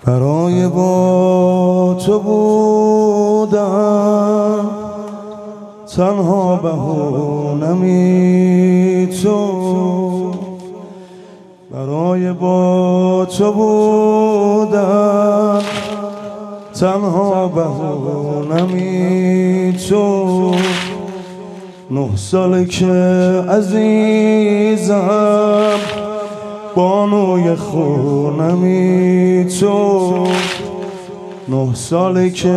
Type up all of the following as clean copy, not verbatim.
برای با تو بودم تنها بهونمی تو، برای با تو بودم تنها بهونمی تو. 9 ساله که عزیزم بانوی خونمی تو، 9 ساله که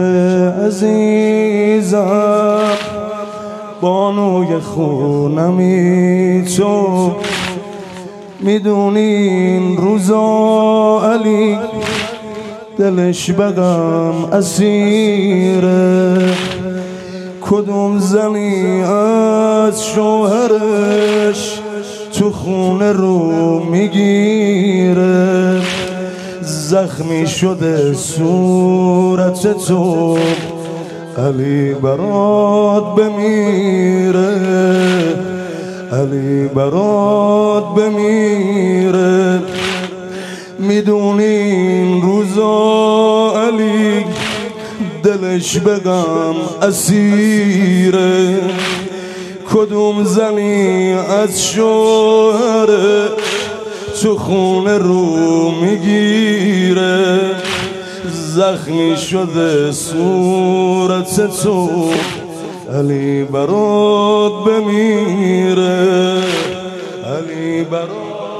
عزیزم بانوی خونمی تو. میدونی این روزا علی دلش بغم اسیره، کدوم زنی از شوهرش تو خونه رو میگیره. زخمی شده صورت تو علی برات بمیره، علی برات بمیره. میدونی این روزا علی دلش بغم اسیره، کدوم زنی از شوهر تو خونه رو میگیره. زخمی شده صورت تو علی برات بمیره، علی برات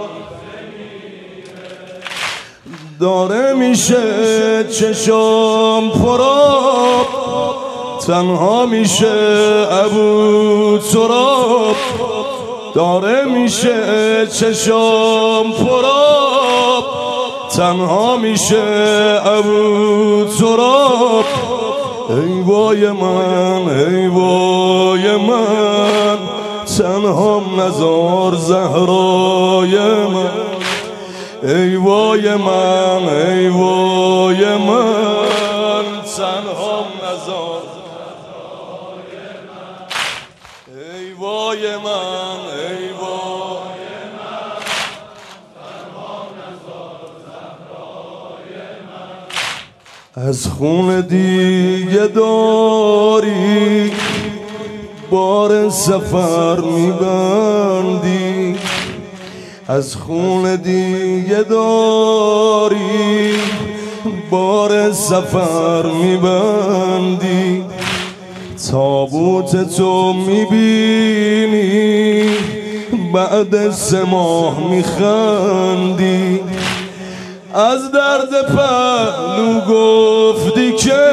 داره میشه چشام پراب، تنها میشه ابو تراب. داره میشه چشام پراب، تنها میشه ابو تراب. ای وای من، ای وای من، تنهام نزار زهرای من. ای وای من، ای وای من، تنهام نزار زهرای من. ای وای من، ای وای من، تنهام نزار زهرای من. از خون دیگه داری بار سفر میبندی، از خون دیگه داری بار سفر میبندی. تابوت تو میبینی بعد 3 ماه میخندی. از درد پهلو گفتی که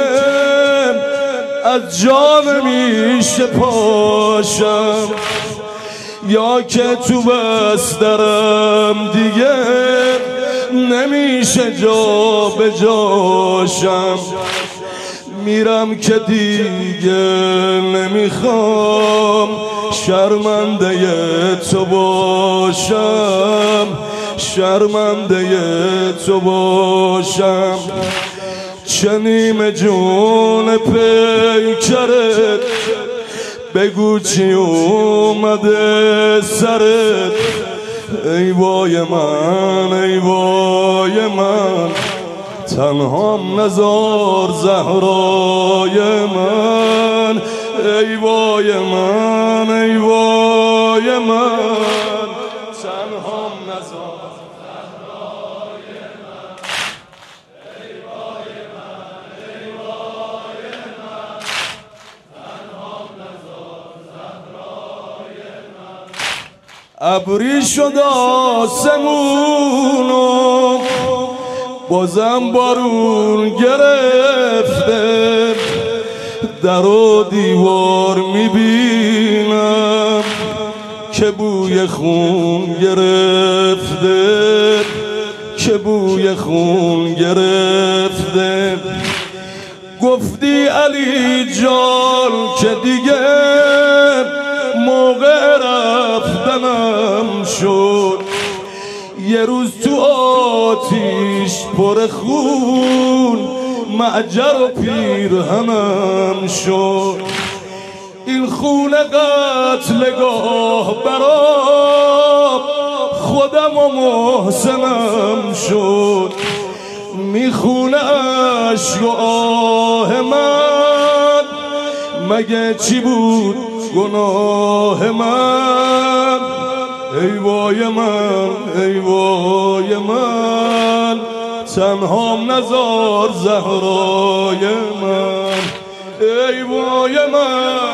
از جا نمیشه پاشم، یا که تو بسترم دیگه نمیشه جا به جاشم. میرم که دیگه نمیخوام شرمنده تو باشم، شرمنده تو باشم. چه نیمه جون پیکرت بگو چی اومده سرت. ای وای من، ای وای من، تنهام نزار زهرای من. ای وای من، ای وای من، تنهام نزار زهرای من. ای وای من، ای وای من، تنهام نزار زهرای من. ابری شد آسمونو بازم بارون گرفته، در و دیوار میبینم که بوی خون گرفته، که بوی خون گرفته. گفتی علی جان که دیگه موقع رفتنم شد، یه روز تو آتیش پر خون معجر و پیرهنم شد. این خون قتلگاه برام خودم و محسنم شد. میخونه اشک و آه من، مگه چی بود گناه من؟ ای وای من، ای وای من، تنهام نذار زهرای من. ای وای من،